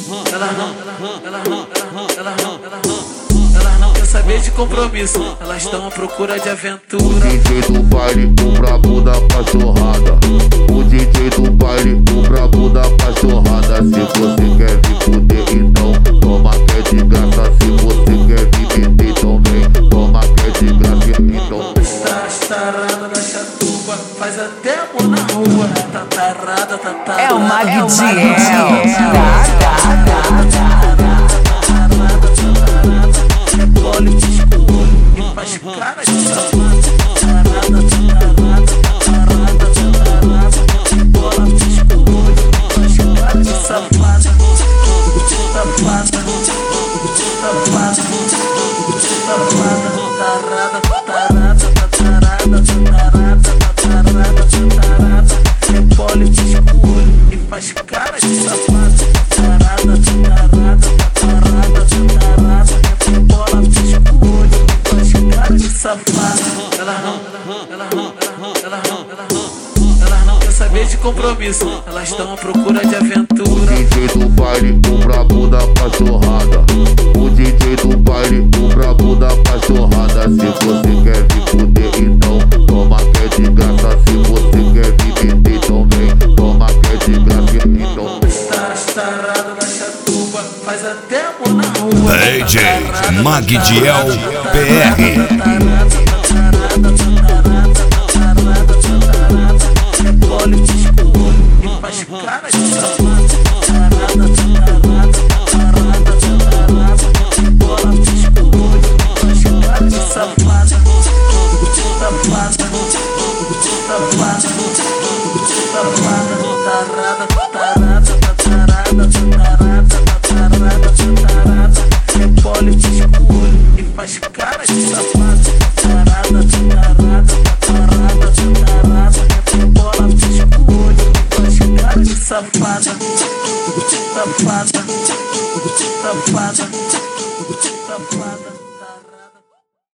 não quer saber de compromisso, elas estão à procura de aventura. O DJ do baile, o brabo da cachorrada. O DJ do baile, o brabo da cachorrada. Se você quer vir fuder, então toma que é de graça. Se você quer vir beber, então vem, toma que é de graça. Então Tá tarada da chatuba, faz até amor na rua. Tá tarada, tá tarada. É o Magdiel. Olha o escuro e faz cara de safado. Tarada, bola no escuro e faz cara de safada. Safada, rebole o escuro e faz cara de safada. Tarada, rebola o escuro e faz cara de safada. Ela não quer saber de compromisso, elas estão à procura de aventura. o DJ do baile, o brabo da cachorrada. O DJ do baile, o brabo da cachorrada. Se você quer vir fuder, então toma que é de graça. Se você quer vir beber, então vem, toma que é de graça. Então Tarada da chatuba, faz até amor na rua. DJ Magdiel PR. Rebole o escuro e faz cara de safado. Rebola o escuro e faz cara de safada. Rebole o escuro e faz cara de safada. Rebola o escuro e faz cara de safada. Safada.